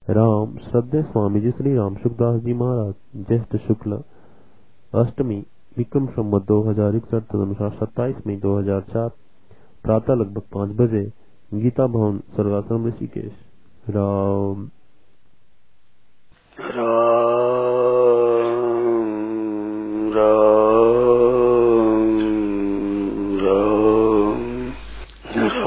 राम श्रद्धेय स्वामी जी श्री राम सुखदास जी महाराज ज्येष्ठ शुक्ल अष्टमी विक्रम संवत 2061 तदनुसार 27 मई 2004 प्रातः लगभग 5 बजे गीता भवन स्वर्गाश्रम ऋषिकेश। राम राम राम राम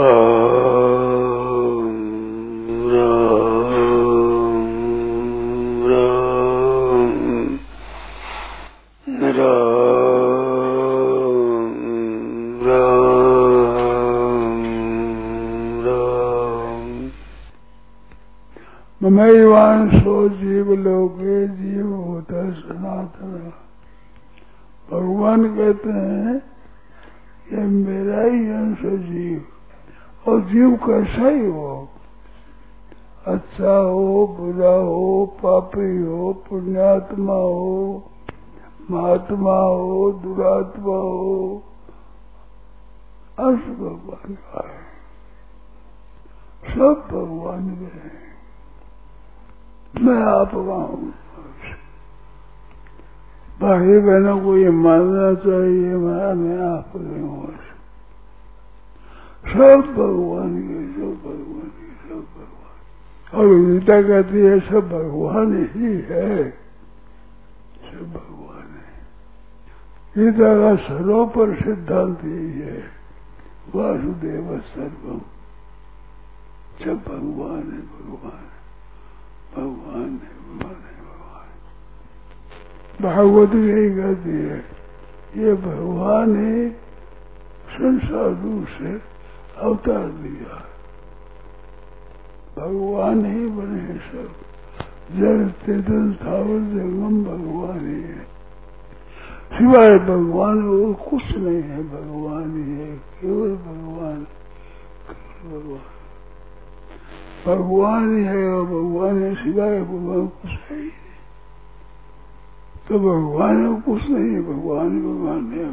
ममैवांशो जीवलोके जीव होता सनातन। भगवान कहते हैं ये मेरा ही अंश जीव, और जीव कैसा ही हो, अच्छा हो बुरा हो, पापी हो पुण्यात्मा हो, महात्मा हो दुरात्मा हो, अंश भगवान का है, सब भगवान के हैं। मैं आप का हूँ। भाई बहनों को ये मानना चाहिए मैं आप गए हूँ। सब भगवान के, सब भगवान के, सब भगवान। और गीता कहती है सब भगवान ही है, सब भगवान है। गीता का सर्वोपर सिद्धांत यही है, वासुदेव सर्वम। सब भगवान है, भगवान भगवान है, भगवान है, भगवान। भागवत यही कहती है ये भगवान ही संसार रूप से अवतार दिया, भगवान ही बने सब। जल चेतन स्थावर जंगम भगवान ही है, सिवाय भगवान और कुछ नहीं है। भगवान ही है, केवल भगवान, केवल भगवान। भगवान ही है और भगवान है, सिवाय भगवान कुछ है ही नहीं। तो भगवान है कुछ नहीं है, भगवान ही भगवान है।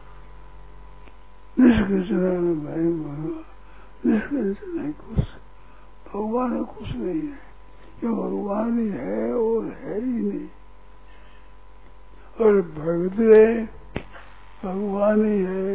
निष्किंचन भाई भगवान, निष्किंचन नहीं कुछ, भगवान है कुछ नहीं है। ये भगवान ही है और है ही नहीं। और भगत है भगवान ही है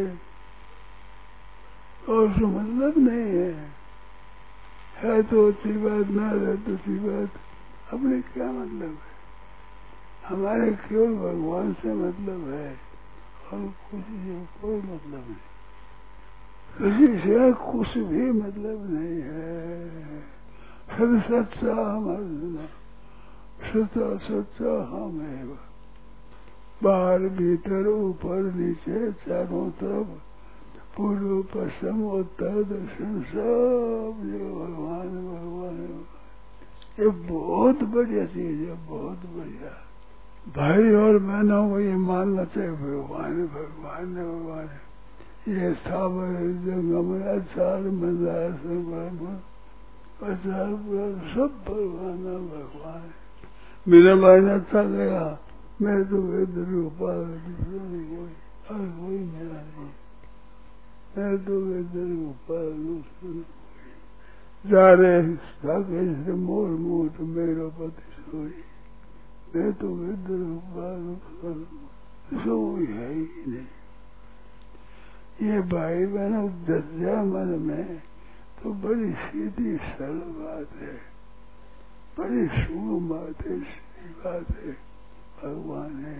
और उसका मतलब नहीं है तो अच्छी बात, ना रहे तो अच्छी बात। अपने क्या मतलब है? हमारे केवल भगवान से मतलब है और कुछ कोई मतलब नहीं, किसी से कुछ भी मतलब नहीं है। सब सच्चा हमारा, सच्चा सच्चा हम है। बाहर भीतर ऊपर नीचे चारों तरफ, पूर्व पश्चिम उत्तर दक्षिण सब जो भगवान भगवान है। ये बहुत बढ़िया चीज है, बहुत बढ़िया। भाई और बहनों को ये मानना चाहिए भगवान है, भगवान है, भगवान है। ये स्थावर जंगम अचार मंदार अचार सब भगवान है, भगवान है। मेरा भाई ने अच्छा लगा, मैं तो इधर गोपाल कोई मेरा नहीं, मैं तो इधर गोपाल जा रहे से मोर मूठ मेरो पति सोई, मैं तो इधर गोपाल सोई है ही नहीं। ये भाई बहनों जज्जा मन में तो बड़ी सीधी सरल बात है, बड़ी शुभ बात है, सीधी बात है। भगवान है,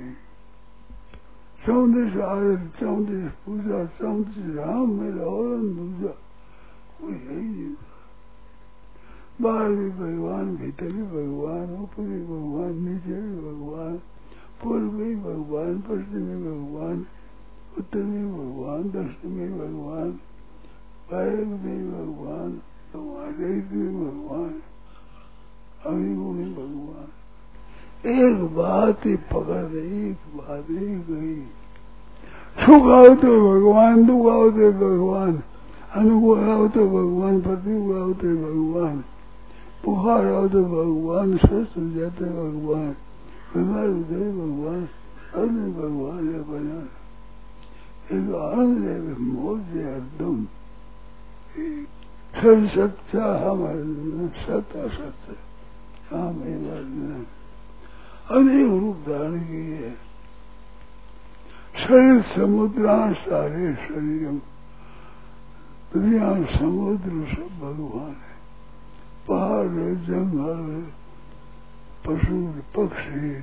34 आरत 34 पूजा 34 राम मेरा और दूजा कोई है ही नहीं। बाहर भी भगवान, भीतर भी भगवान, ऊपर भी भगवान, नीचे भी भगवान, पूर्व भी भगवान, पश्चिम में भगवान, उत्तर में भगवान, दक्षिण में भगवान, वायु में भगवान, रेत में भगवान, अग्निगुण में भगवान। एक बात ही पकड़ दे, एक बात ही गई। सुख आओ तो भगवान, दुख आओ तो भगवान, अनुकूल आओ तो भगवान, प्रतिकूल आओ तो भगवान, बुखार आओ तो भगवान, स्वस्थ हो जाते भगवान, बीमार हो जाए भगवान, अन्य भगवान है बना। एक आनंद है, मौज है हरदम। सब सच्चा हमारे सत्य सत्य शाम एक बार दिन अनेक रूप धारण किए। शरीर समुद्र सारे शरीर दुनिया समुद्र सब भगवान है। पहाड़ जंगल पशु पक्षी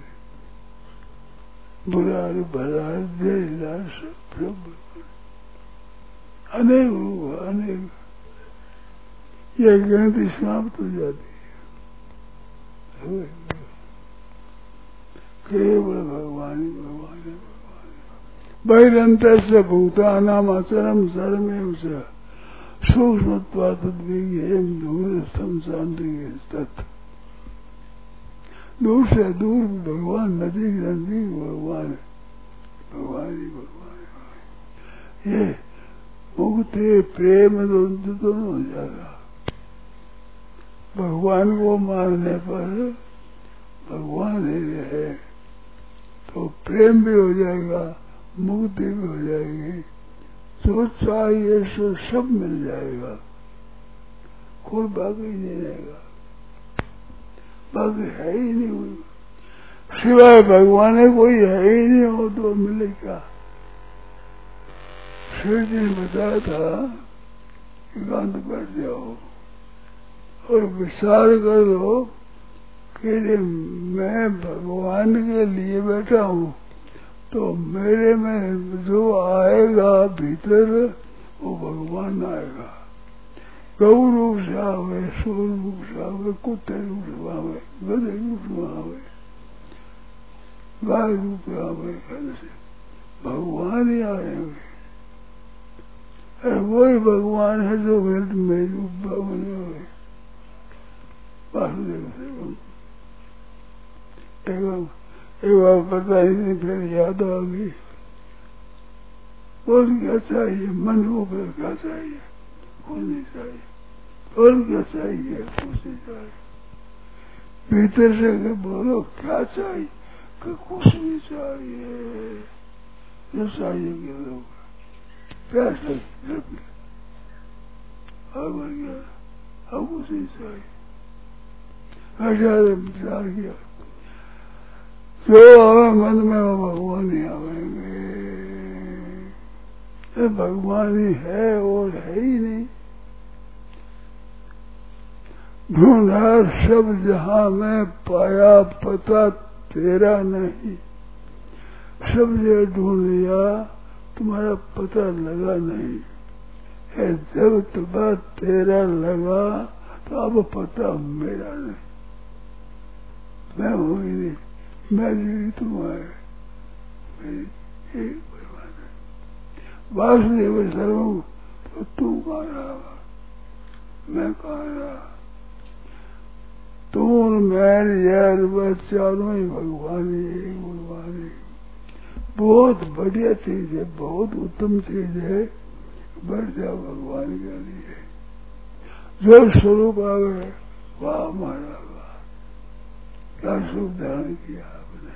बुरा भला जयला सब अनेक रूप अनेक। यह गिनती समाप्त हो जाती है। केवल भगवान ही भगवान है। बहिरंत से भूतानाम अचरम सर्वमेव च सूक्ष्मत्वात् तद्विज्ञेयं दूरस्थं शांति तत्। दूर से दूर भगवान, नजीक नजदीक भगवान है। भगवान ही भगवान है। ये मुक्ति प्रेम दोनों हो जाएगा। भगवान को मानने पर भगवान ही है तो प्रेम भी हो जाएगा, मुक्ति भी हो जाएगी। जो चाहिए सो सब मिल जाएगा। कोई बाकी नहीं रहेगा, बाकी है ही नहीं। सिवाय भगवान है कोई है ही नहीं। हो तो मिले क्या? शिव जी ने बताया था एकांत बैठ जाओ और विचार कर लो कि मैं भगवान के लिए बैठा हूँ तो मेरे में जो आएगा भीतर वो भगवान आएगा। गौ रूप से आवे, सूर रूप से आवे, कुत्ते रूप से आवे, गधे रूप से आवे, गाय रूप से आवे, ऐसे भगवान ही आएंगे। वही भगवान है जो मेरे रूप बने हुए वासुदेव से। एक बार पता ही नहीं, फिर याद आ गई। और क्या चाहिए? मन को क्या चाहिए? कुछ नहीं चाहिए। और क्या चाहिए? कुछ नहीं चाहिए। भीतर से बोलो क्या चाहिए? कि कुछ नहीं चाहिए। जो चाहिए कि लोग प्यास लगी अब गया, अब कुछ नहीं चाहिए। विचार किया जो आवे मन में वो भगवान ही आवेंगे। भगवान ही है और है ही नहीं। ढूंढा सब जहां में पाया पता तेरा नहीं। सब जगह ढूंढ लिया तुम्हारा पता लगा नहीं है। जब तुम्हारा तेरा लगा तो अब पता मेरा नहीं। मैं हूँ ही नहीं, मैं नहीं तुम आए, मेरी एक भगवान है। वासुदेव सर्वम तो तू कहाँ रहा, मैं कहाँ रहा। तू मैं यार बस चारों ही भगवान ही, एक भगवान ही। बहुत बढ़िया चीज है, बहुत उत्तम चीज है। बढ़ जाओ भगवान के लिए। जो स्वरूप आवे वाह हमारा क्या सुख धारण किया आपने।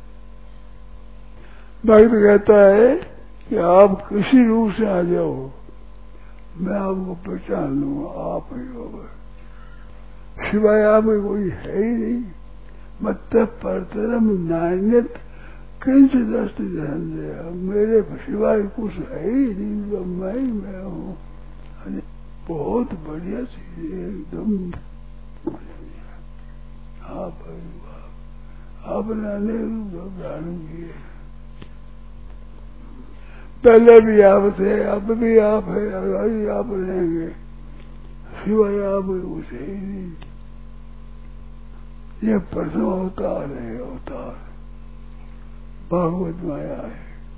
भक्त कहता है कि आप किसी रूप से आ जाओ, मैं आपको पहचान लूंगा, आप ही होगा। सिवाय आप कोई है ही नहीं। मत परतरम नान्यत किंचित अस्ति धनंजय। मेरे सिवाय कुछ है ही नहीं, तो मैं ही मैं हूँ। बहुत बढ़िया चीज है, एकदम। आपने अनेक रूप धारण किए। पहले भी आप थे, अब भी आप है, अभी आप रहेंगे। सिवाय आप कुछ है ही नहीं। ये प्रथम अवतार है, अवतार भागवत माया है।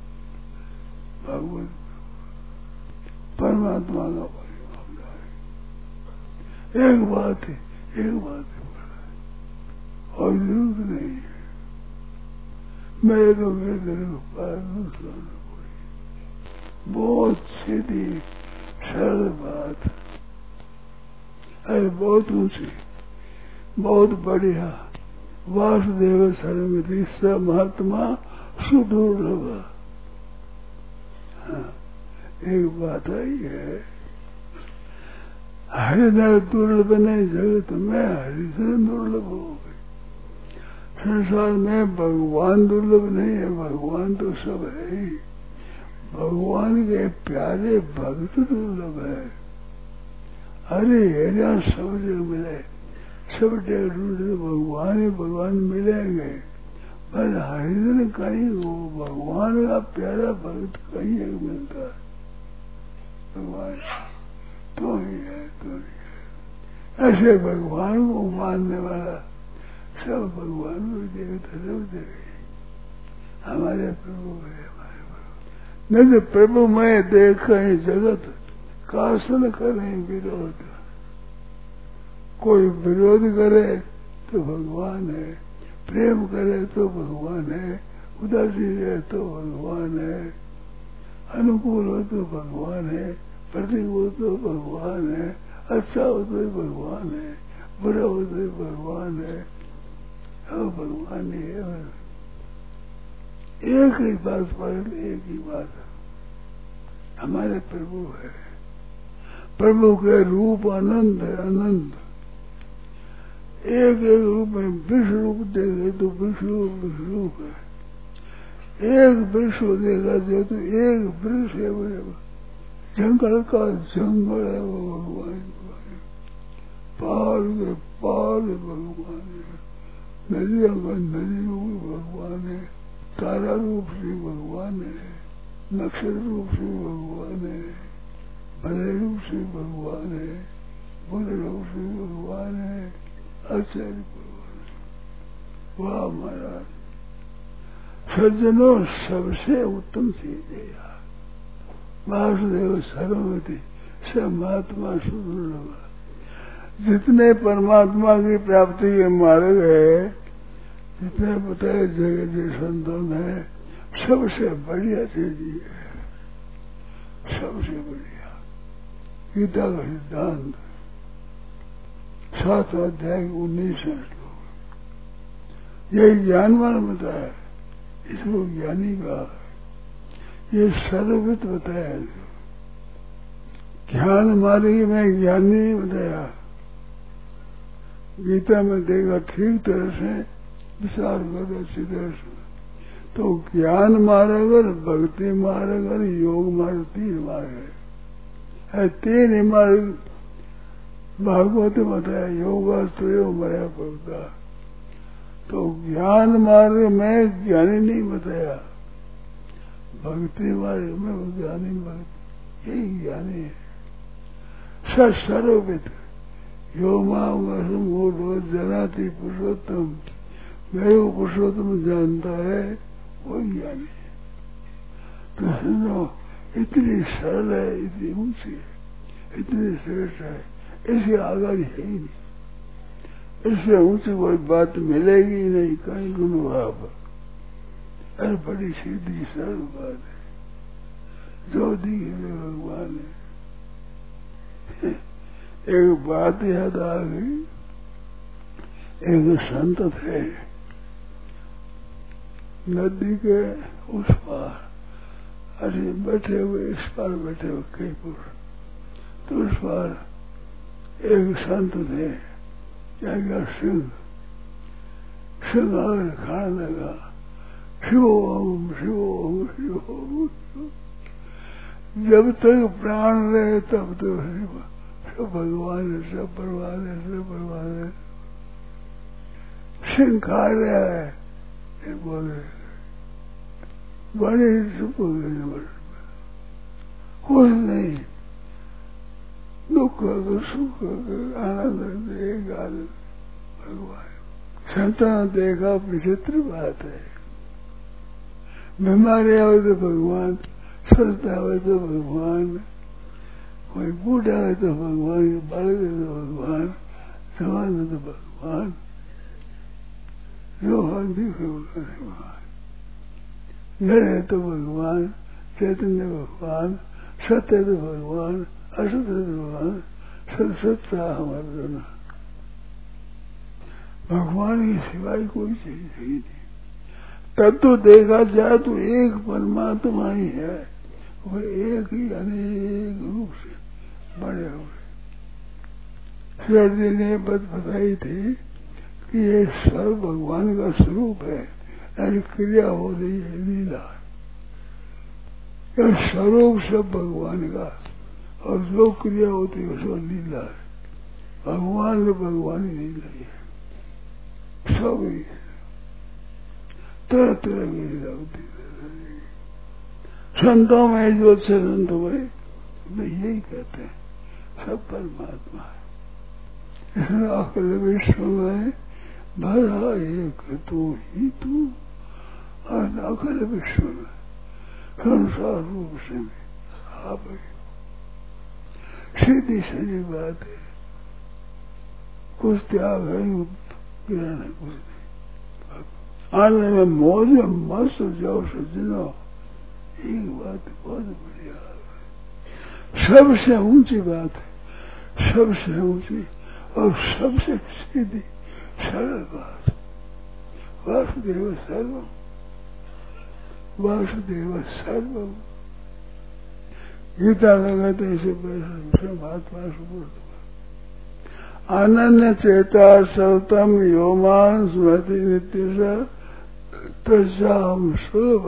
भागवत परमात्मा का परिवार है। एक बात है, एक बात है और जरूरत नहीं है। मैं तो बहुत सीधी सरल बात, अरे बहुत ऊंची, बहुत बढ़िया। वासुदेव सर्वमिति स महात्मा सुदुर्लभ। हाँ, एक बात आई है, हरिधर दुर्लभ नहीं जगत में हरिधर दुर्लभ हो गए। संसार में भगवान दुर्लभ नहीं है, भगवान तो सब है ही। भगवान के प्यारे भक्त दुर्लभ है। अरे हरियाण सब जगह मिले, सब जगह ढूंढे भगवान ही भगवान मिलेंगे, पर हरिजन कहीं हो भगवान का प्यारा भक्त कहीं एक मिलता है। भगवान तो ही है, तो ही है। ऐसे भगवान को मानने वाला सब भगवान को देवता सब देखे। हमारे प्रभु है, हमारे प्रभु नहीं तो प्रभु मैं देख कहीं जगत कासन करें विरोध। कोई विरोध करे तो भगवान है, प्रेम करे तो भगवान है, उदासी है तो भगवान है, अनुकूल हो तो भगवान है, प्रतिकूल तो भगवान है, अच्छा हो तो भगवान है, बुरा हो तो भगवान है, सब भगवान ही है। एक ही बात पर एक ही बात हमारे प्रभु है। प्रभु के रूप अनंत है, अनंत। एक एक रूप में विश्व रूप देखे तो विश्व है, एक विश्व देखा जाए तो एक वृक्ष है, जंगल का जंगल है वो भगवान। पहाड़ के पहाड़ भगवान है, नदियों का नदी रूप भगवान है, तारा रूप से भगवान है, नक्षत्र रूप से भगवान है, भले रूप से भगवान है, बुरे रूप से भगवान है, आचार्य भगवान है। वाह महाराज, सज्जनों सबसे उत्तम चीज है यार। वासुदेव सर्वमति सब महात्मा सुदुर्लभ। जितने परमात्मा की प्राप्ति के मार्ग है, जितने बताए जगह के संतों है, सबसे बढ़िया चीज ये है, सबसे बढ़िया। गीता का सिद्धांत 7 अध्याय 19 श्लोक। यही ज्ञानवान बताया, इसको ज्ञानी कहा। ये सर्वविद बताया, ज्ञान मार्ग में ज्ञानी बताया। गीता में देखा ठीक तरह से विचार करो अच्छी तरह से, तो ज्ञान मार्ग और भक्ति मार्ग और योग मार्ग 3 मार्ग है। 3 ही मार्ग भागवत बताया, योगास्त्र योग मया भक्ता। तो ज्ञान मार्ग में ज्ञानी नहीं बताया, भक्ति मार्ग में ज्ञानी भक्त, यही ज्ञानी है। सर्वविद यो माम जनाति पुरुषोत्तम, मैं वो पुरुषोत्तम जानता है, वो ज्ञानी है। तो सुनो, इतनी सरल है, इतनी ऊंची है, इतनी श्रेष्ठ है, इसके आगे है ही नहीं। इससे ऊंची कोई बात मिलेगी नहीं कहीं गुणभाव। अरे बड़ी सीधी सरल बात है, जो दिखे भगवान है। एक बात याद आ गई, एक संत थे नदी के उस पार, अरे बैठे हुए इस पार बैठे हुए कई पुरुष, तो उस पार एक संत थे, क्या क्या सिंह आकर खाने लगा, शिव ओम शिव ओम शिव ओम। जब तक प्राण रहे तब तो सब भगवान है, सब भगवान है, सब भगवान है। सिंह खा रहा है, बोल रहे बड़े सुख हो गए, कुछ नहीं, दुख अगर सुख अगर आनंद एक आनंद भगवान। संतान देखा विचित्र बात है, बीमारी आवे तो भगवान, स्वस्थ आवे तो भगवान, कोई बूढ़ा है तो भगवान, बालक है तो भगवान, जवान है तो भगवान, जो हम दिखे भगवान, जड़ है तो भगवान, चैतन्य भगवान, सत्य तो भगवान, असत है तो भगवान, सत्ता हमारा दोनों भगवान की सिवाय कोई चीज है ही नहीं। तब तो देखा जाए तो एक परमात्मा ही है, वो एक ही अनेक रूप से बड़े हुए। श्री ने बात बताई थी ये सब भगवान का स्वरूप है, यानी क्रिया हो रही है लीला। यह स्वरूप सब भगवान का, और जो क्रिया होती है उसको लीला है। भगवान तो भगवान ही लीला है, सब ही तरह तरह की लीला होती है। संतों में जो संत हुए वे यही कहते हैं सब परमात्मा है। इसमें अखिल विश्व में भरा एक तू ही तू, और अखिल विश्व में संसार रूप से भी आप सीधी सीधी बात है। कुछ त्याग है, ग्रहण है, कुछ नहीं। आने में मौज में मस्त जाओ सज्जनों, एक बात बहुत बढ़िया है, सबसे ऊंची बात है, सबसे ऊंची और सबसे सीधी सरल बात। वासुदेव सर्वम, वासुदेव सर्वम। गीता लगाते ऐसे महात्मा सुबोध अनन्य चेता सतम योमान स्मृति नित्य तस्याम सुलभ।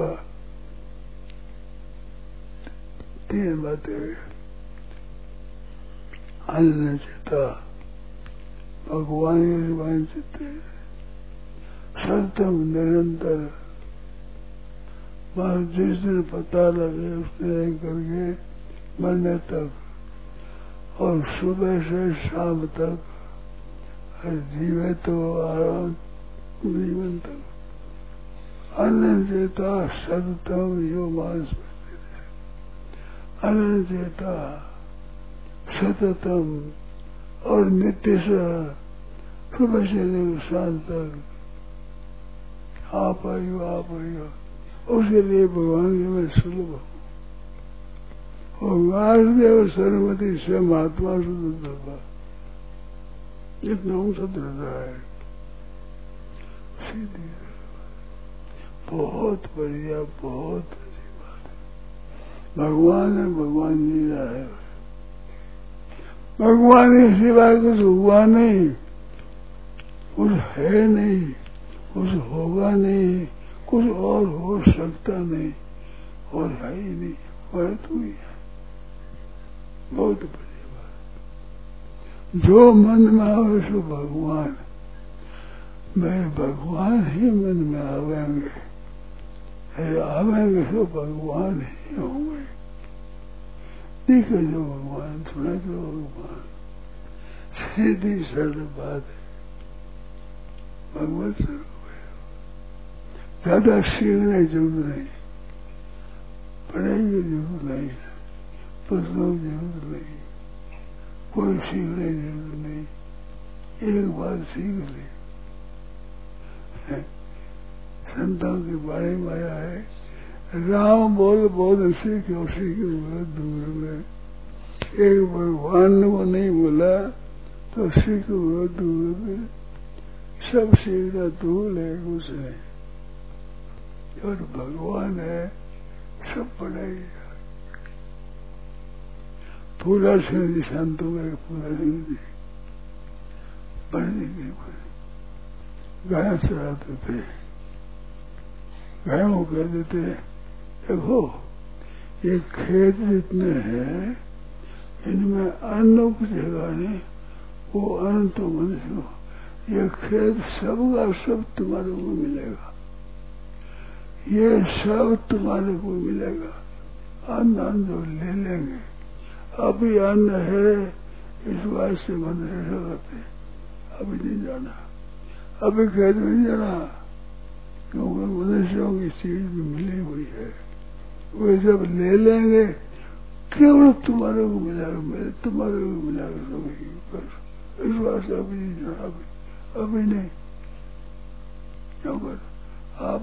तीन बातें हुई। अनन्य चेता भगवान के वांछित है, सतम निरंतर, वहां जिस दिन पता लगे उसने करके मरने तक, और सुबह से शाम तक, और जीवे तो आराम जीवन तक। अनंत चेता सततम यो मांस, अनंत चेता सततम और नित्य से, सुबह से लेकर शाम तक आप आयु उसके लिए भगवान के मैं सुलभ हूँ। और वासुदेव सरस्वती से महात्मा सुंदर इतना ऊंचा दर्जा है, सीधी बहुत बढ़िया, बहुत अच्छी बात है। भगवान है, भगवान लीला है। भगवान के सिवाय कुछ हुआ नहीं, कुछ है नहीं, कुछ होगा नहीं, कुछ और हो सकता नहीं, और है ही नहीं, वह तू ही है। बहुत बढ़िया बात। जो मन में आवे सो भगवान, मैं भगवान ही मन में आवेंगे, आवेंगे सो भगवान ही होंगे। देखे जो भगवान, सुना जो भगवान, सीधी सरल बात है, भगवत स्वरूप है। ज्यादा सीखने की जरूरत नहीं, पढ़ाई की जरूरत नहीं, पुस्तकों की जरूरत नहीं, कोई सीखने की जरूरत नहीं। एक बात सीख ली, संतों की बाणी में आया है, राम बोल बोल सीखे सीखे दूर में। एक भगवान को नहीं बोला तो सीखे दूर में, सब सीखना दूर है कुछ नहीं। और भगवान है, सब पढ़ाई। पूरा सिंह संतों में पूरा सिंह जी पढ़ने के गाय चराते थे, गायों कहते थे देखो ये खेत जितने हैं इनमें अन्न उपजेगा नहीं, वो अन्न तो मनुष्य हो, ये खेत सबका सब तुम्हारे को मिलेगा, ये सब तुम्हारे को मिलेगा। अन्न जो ले लेंगे, अभी अन्न है इस बात से मनुष्य करते, अभी नहीं जाना, अभी खेत में नहीं जाना, क्योंकि मनुष्यों की चीज भी मिली हुई है, वे जब ले लेंगे केवल तुम्हारे को मिलेगा, मेरे तुम्हारे को मिलेगा सब। इस बात से अभी नहीं जाना, अभी नहीं, क्यों कर आप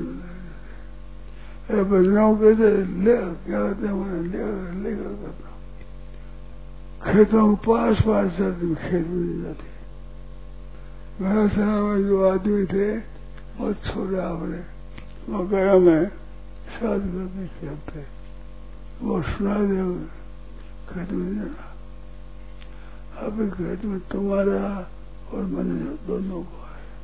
भजनों कहते ले क्या कहते हैं लेकर करता हूँ। खेतों के पास जाते, खेत में नहीं जाते। मेरा समय में जो आदमी थे वो छोड़े आपने, वो गया मैं साथ करते खेलते, वो सुना दे खेत में जाना। अभी खेत में तुम्हारा और मैंने दोनों को है,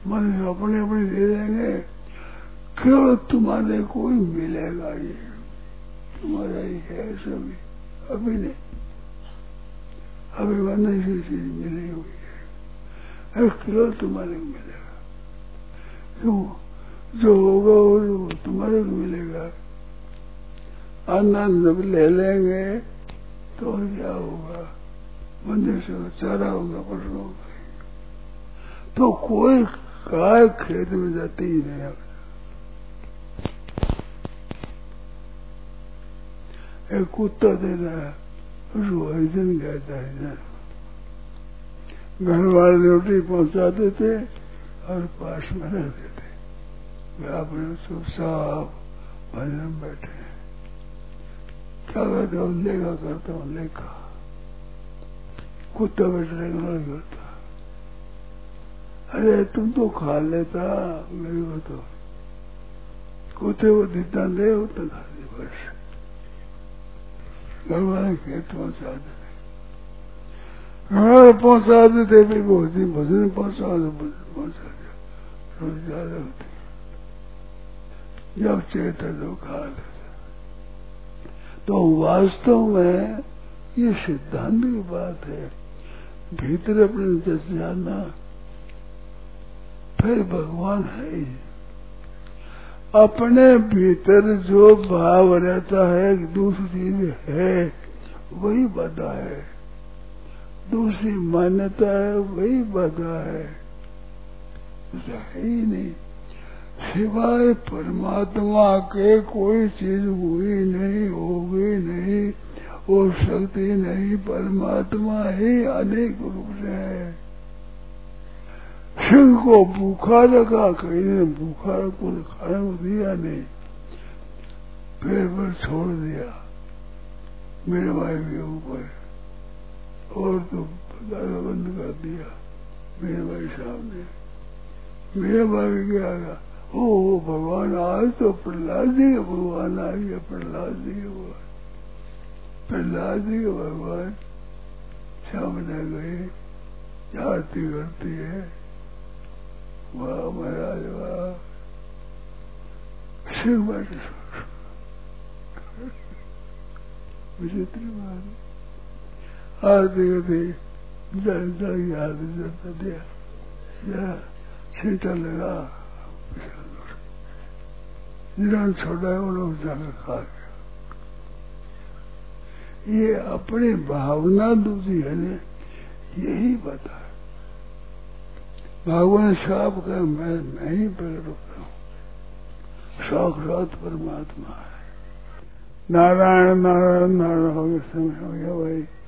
मनुष्य अपने अपने दे देंगे, केवल तुम्हारे को ही मिलेगा। ये तुम्हारा ही है सभी, अभी नहीं, अभी मनुष्य चीज मिली हुई है, केवल तुम्हारे को मिलेगा। क्यों? जो होगा वो तुम्हारे को मिलेगा। आनंद जब ले लेंगे तो क्या होगा? मनुष्य का चारा होगा, पशु होगा, तो कोई गाय खेत में जाती ही नहीं। एक कुत्ता देता है, उसको हरिजन कहता है। घर वाले रोटी पहुंचा देते और पास में रख देते, वे अपने सब साफ भजन बैठे हैं। क्या करते हो? लेखा करता हूँ, लेखा। कुत्ता बैठने का नहीं करता। अरे तुम तो खा लेता, मेरे को तो कुत्ते को जितना दे उतना खा दे बस। घर वाले खेत पहुंचा देते, घर पहुंचा देते, फिर भोजन पहुंचा दिया, रोजगार रखते, जब चेता तो खा लेते। तो वास्तव में ये सिद्धांत की बात है। भीतर अपने जस जाना, फिर भगवान है ही। अपने भीतर जो भाव रहता है कि दूसरी चीज है, वही बाधा है। दूसरी मान्यता है, वही बाधा है। ऐसा है ही नहीं। सिवाय परमात्मा के कोई चीज हुई नहीं, होगी नहीं, हो सकती नहीं। परमात्मा ही अनेक रूप से है। सिंह को भूखा रखा, कहीं ने भूखा कुछ खाने को दिया नहीं, पेड़ पर छोड़ दिया मेरे भाई के ऊपर, और तो दादा बंद कर दिया मेरे भाई सामने। मेरे भाई क्या कहा? ओ भगवान, आज तो प्रहलाद जी के भगवान आ गया। प्रहलाद जी के भगवान, प्रहलाद जी के भगवान सामने गए, आरती करती है। वाह महाराज वाह, सिंह बैठे विचित्र बात। आरती करती, जनता की आरती जनता दिया, छींटा लगा, जिन्होंने छोड़ा है वो लोग जाकर खा गया। ये अपनी भावना दूसरी है ने, यही बता। भगवान साफ कर, मैं ही प्रकट होता हूँ, साक्षात परमात्मा है। नारायण नारायण नारायण हो गया, समय हो गया भाई।